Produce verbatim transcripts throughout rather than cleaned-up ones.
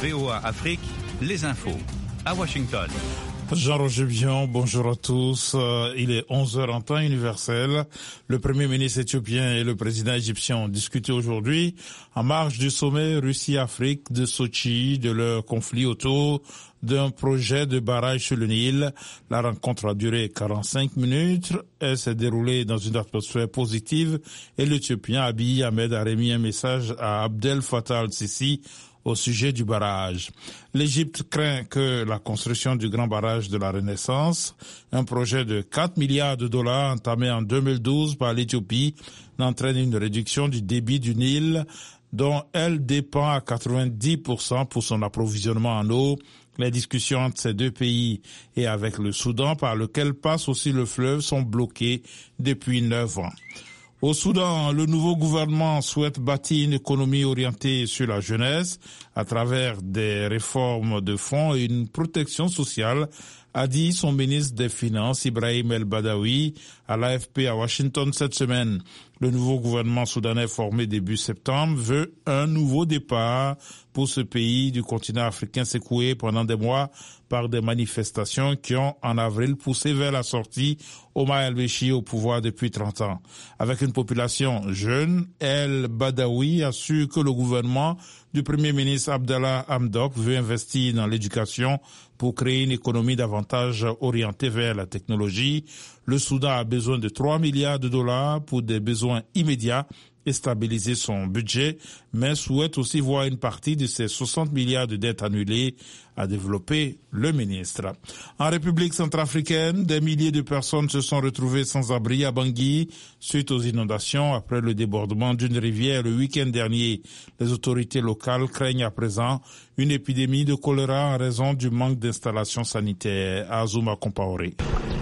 V O A Afrique, les infos. À Washington. Jean-Roger Bion, bonjour à tous. Il est onze heures en temps universel. Le Premier ministre éthiopien et le président égyptien ont discuté aujourd'hui, en marge du sommet Russie-Afrique de Sochi, de leur conflit autour d'un projet de barrage sur le Nil. La rencontre a duré quarante-cinq minutes. Elle s'est déroulée dans une atmosphère positive et l'Éthiopien Abiy Ahmed a remis un message à Abdel Fattah al-Sisi au sujet du barrage. L'Égypte craint que la construction du grand barrage de la Renaissance, un projet de quatre milliards de dollars entamé en deux mille douze par l'Éthiopie, n'entraîne une réduction du débit du Nil, dont elle dépend à quatre-vingt-dix pour cent pour son approvisionnement en eau. Les discussions entre ces deux pays et avec le Soudan, par lequel passe aussi le fleuve, sont bloquées depuis neuf ans. Au Soudan, le nouveau gouvernement souhaite bâtir une économie orientée sur la jeunesse à travers des réformes de fonds et une protection sociale, a dit son ministre des Finances, Ibrahim El-Badawi, à l'A F P à Washington cette semaine. Le nouveau gouvernement soudanais formé début septembre veut un nouveau départ pour ce pays du continent africain secoué pendant des mois par des manifestations qui ont en avril poussé vers la sortie Omar El-Béchir au pouvoir depuis trente ans. Avec une population jeune, El-Badawi assure que le gouvernement du Premier ministre Abdallah Hamdok veut investir dans l'éducation pour créer une économie davantage orientée vers la technologie. Le Soudan a besoin de trois milliards de dollars pour des besoins immédiats et stabiliser son budget, mais souhaite aussi voir une partie de ces soixante milliards de dettes annulées, a développé le ministre. En République centrafricaine, des milliers de personnes se sont retrouvées sans abri à Bangui suite aux inondations après le débordement d'une rivière le week-end dernier. Les autorités locales craignent à présent une épidémie de choléra en raison du manque d'installations sanitaires. Azuma Compaoré.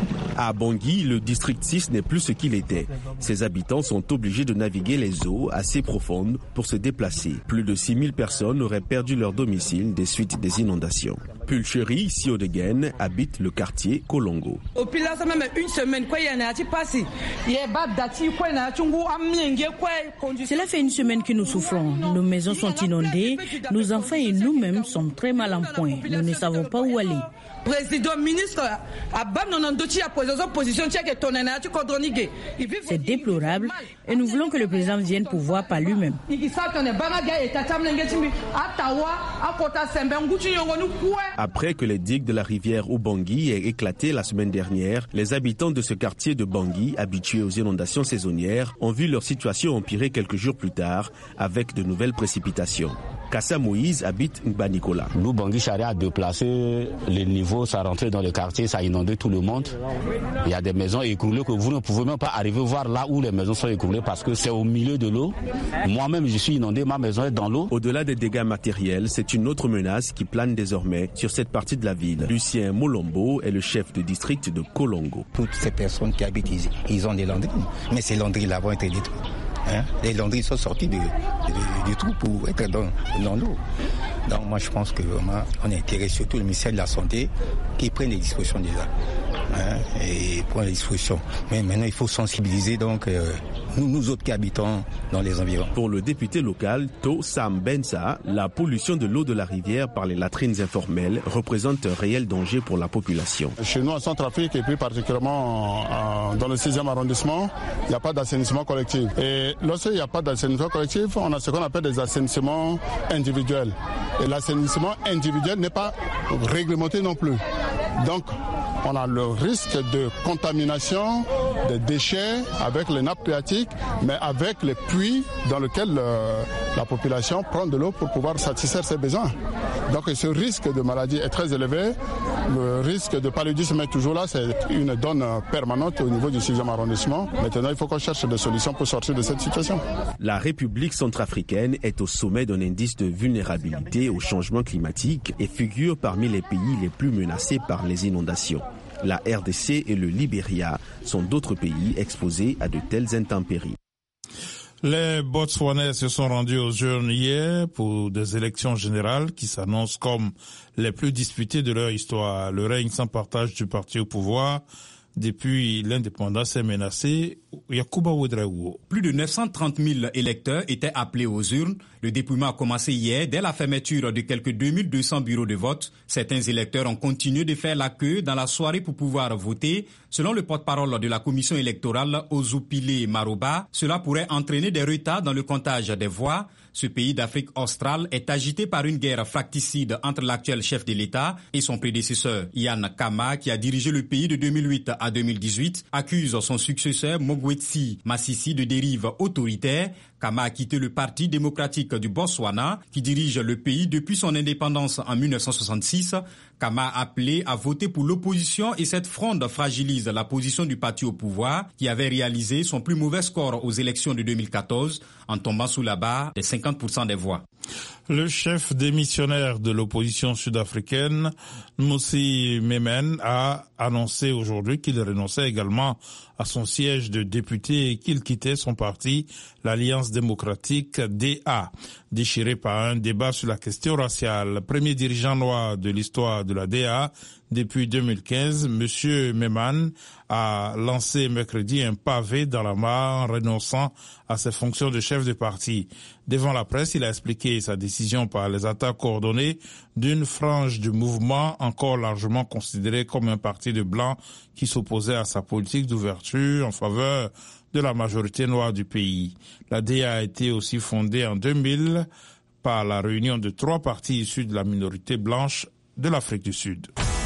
À Bangui, le district six n'est plus ce qu'il était. Ses habitants sont obligés de naviguer les eaux assez profondes pour se déplacer. Plus de six mille personnes auraient perdu leur domicile des suites des inondations. Pulcherie Siodegen habite le quartier Kolongo. Cela fait une semaine que nous souffrons. Nos maisons sont inondées, nos enfants et nous-mêmes sommes très mal en point. Nous ne savons pas où aller. C'est déplorable et nous voulons que le président vienne pour voir par lui-même. Après que les digues de la rivière Ubangui aient éclaté la semaine dernière, les habitants de ce quartier de Bangui, habitués aux inondations saisonnières, ont vu leur situation empirer quelques jours plus tard avec de nouvelles précipitations. Kassa Moïse habite Nbanikola. Nous, Bangui Charia a déplacé les niveaux, ça rentrait dans le quartier, ça a inondé tout le monde. Il y a des maisons écroulées que vous ne pouvez même pas arriver voir là où les maisons sont écroulées parce que c'est au milieu de l'eau. Moi-même, je suis inondé, ma maison est dans l'eau. Au-delà des dégâts matériels, c'est une autre menace qui plane désormais sur cette partie de la ville. Lucien Molombo est le chef de district de Kolongo. Toutes ces personnes qui habitent ici, ils ont des laundries, mais ces laundries-là vont être détruites. Hein? Les laundries sont sorties du, du, du trou pour être dans, dans l'eau. Donc moi je pense que vraiment on a intérêt surtout le ministère de la Santé qui prenne les dispositions déjà. Hein? Et prendre les dispositions. Mais maintenant il faut sensibiliser donc euh, nous, nous autres qui habitons dans les environs. Pour le député local To Sam Bensa, la pollution de l'eau de la rivière par les latrines informelles représente un réel danger pour la population. Chez nous en Centrafrique et plus particulièrement en, en, dans le sixième arrondissement, il n'y a pas d'assainissement collectif. Et lorsqu'il n'y a pas d'assainissement collectif, on a ce qu'on appelle des assainissements individuels. Et l'assainissement individuel n'est pas réglementé non plus. Donc, on a le risque de contamination des déchets avec les nappes phréatiques, mais avec les puits dans lesquels euh, la population prend de l'eau pour pouvoir satisfaire ses besoins. Donc ce risque de maladie est très élevé. Le risque de paludisme est toujours là. C'est une donne permanente au niveau du sixième arrondissement. Maintenant, il faut qu'on cherche des solutions pour sortir de cette situation. La République centrafricaine est au sommet d'un indice de vulnérabilité au changement climatique et figure parmi les pays les plus menacés par les inondations. La R D C et le Libéria sont d'autres pays exposés à de telles intempéries. Les Botswanais se sont rendus aux urnes hier pour des élections générales qui s'annoncent comme les plus disputées de leur histoire. Le règne sans partage du parti au pouvoir depuis l'indépendance est menacée. Yacouba Ouedraogo. Plus de neuf cent trente mille électeurs étaient appelés aux urnes. Le dépouillement a commencé hier dès la fermeture de quelques deux mille deux cents bureaux de vote. Certains électeurs ont continué de faire la queue dans la soirée pour pouvoir voter. Selon le porte-parole de la commission électorale, Ozupile Maroba, cela pourrait entraîner des retards dans le comptage des voix. Ce pays d'Afrique australe est agité par une guerre fracticide entre l'actuel chef de l'État et son prédécesseur. Ian Kama, qui a dirigé le pays de deux mille huit à deux mille dix-huit, accuse son successeur Mogwetsi Masisi de dérive autoritaire. Kama a quitté le Parti démocratique du Botswana, qui dirige le pays depuis son indépendance en mille neuf cent soixante-six. Kama a appelé à voter pour l'opposition et cette fronde fragilise la position du parti au pouvoir, qui avait réalisé son plus mauvais score aux élections de deux mille quatorze, en tombant sous la barre des cinquante pour cent des voix. Le chef démissionnaire de l'opposition sud-africaine, Mmusi Maimane, a annoncé aujourd'hui qu'il renonçait également à son siège de député et qu'il quittait son parti, l'Alliance démocratique D A, déchiré par un débat sur la question raciale. Premier dirigeant noir de l'histoire de la D A depuis deux mille quinze, M. Maimane a lancé mercredi un pavé dans la mare en renonçant à ses fonctions de chef de parti. Devant la presse, il a expliqué sa décision par les attaques coordonnées d'une frange du mouvement encore largement considéré comme un parti de blancs qui s'opposait à sa politique d'ouverture en faveur de la majorité noire du pays. La D A a été aussi fondée en deux mille par la réunion de trois partis issus de la minorité blanche de l'Afrique du Sud.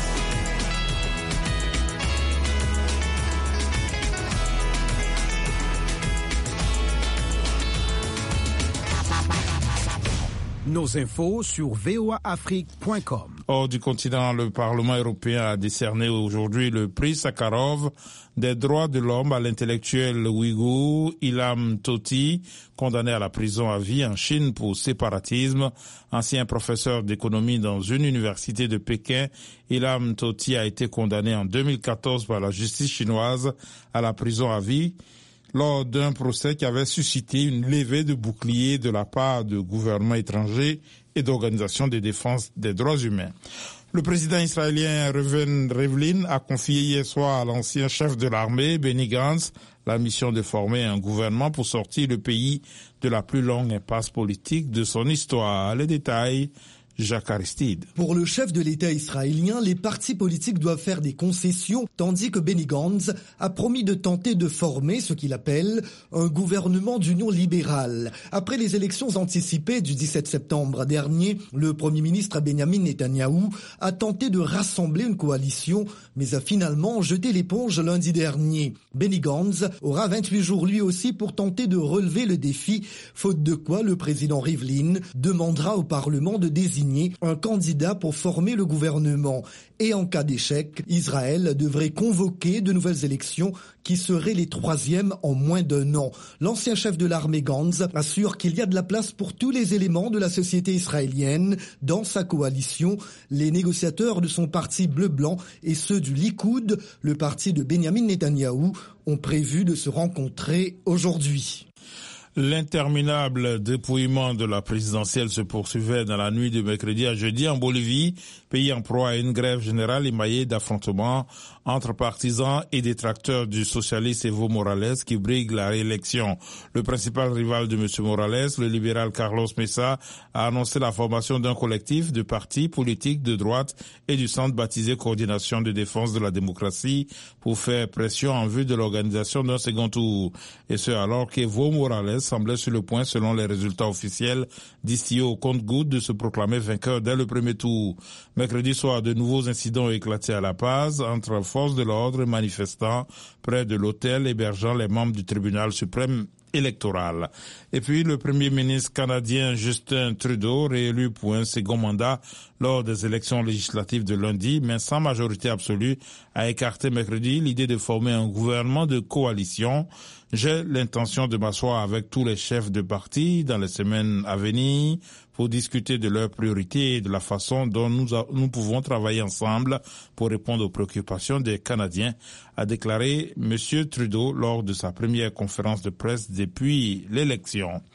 Nos infos sur v o a afrique point com. Hors du continent, le Parlement européen a décerné aujourd'hui le prix Sakharov des droits de l'homme à l'intellectuel ouïghour Ilham Tohti, condamné à la prison à vie en Chine pour séparatisme. Ancien professeur d'économie dans une université de Pékin, Ilham Tohti a été condamné en deux mille quatorze par la justice chinoise à la prison à vie lors d'un procès qui avait suscité une levée de boucliers de la part de gouvernements étrangers et d'organisations de défense des droits humains. Le président israélien Reuven Rivlin a confié hier soir à l'ancien chef de l'armée, Benny Gantz, la mission de former un gouvernement pour sortir le pays de la plus longue impasse politique de son histoire. Les détails, Jacques Aristide. Pour le chef de l'État israélien, les partis politiques doivent faire des concessions, tandis que Benny Gantz a promis de tenter de former ce qu'il appelle un gouvernement d'union libérale. Après les élections anticipées du dix-sept septembre dernier, le Premier ministre Benjamin Netanyahou a tenté de rassembler une coalition, mais a finalement jeté l'éponge lundi dernier. Benny Gantz aura vingt-huit jours lui aussi pour tenter de relever le défi, faute de quoi le président Rivlin demandera au Parlement de désigner un candidat pour former le gouvernement. Et en cas d'échec, Israël devrait convoquer de nouvelles élections qui seraient les troisièmes en moins d'un an. L'ancien chef de l'armée Gantz assure qu'il y a de la place pour tous les éléments de la société israélienne dans sa coalition. Les négociateurs de son parti bleu-blanc et ceux du Likoud, le parti de Benjamin Netanyahou, ont prévu de se rencontrer aujourd'hui. L'interminable dépouillement de la présidentielle se poursuivait dans la nuit de mercredi à jeudi en Bolivie, pays en proie à une grève générale émaillée d'affrontements entre partisans et détracteurs du socialiste Evo Morales qui brigue la réélection. Le principal rival de M. Morales, le libéral Carlos Mesa, a annoncé la formation d'un collectif de partis politiques de droite et du centre baptisé Coordination de défense de la démocratie pour faire pression en vue de l'organisation d'un second tour. Et ce alors qu'Evo Morales semblait sur le point, selon les résultats officiels, distillés au compte-gouttes, de se proclamer vainqueur dès le premier tour. Mercredi soir, de nouveaux incidents ont éclaté à La Paz entre forces de l'ordre et manifestants près de l'hôtel hébergeant les membres du tribunal suprême électoral. Et puis, le premier ministre canadien Justin Trudeau, réélu pour un second mandat lors des élections législatives de lundi, mais sans majorité absolue, a écarté mercredi l'idée de former un gouvernement de coalition. J'ai l'intention de m'asseoir avec tous les chefs de parti dans les semaines à venir pour discuter de leurs priorités et de la façon dont nous, a, nous pouvons travailler ensemble pour répondre aux préoccupations des Canadiens, a déclaré M. Trudeau lors de sa première conférence de presse depuis l'élection.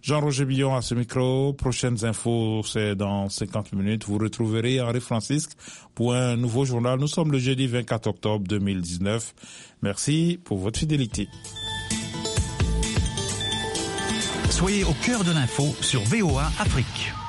Jean-Roger Billon à ce micro. Prochaines infos, c'est dans cinquante minutes. Vous retrouverez Henri Francisque pour un nouveau journal. Nous sommes le jeudi vingt-quatre octobre deux mille dix-neuf. Merci pour votre fidélité. Soyez au cœur de l'info sur V O A Afrique.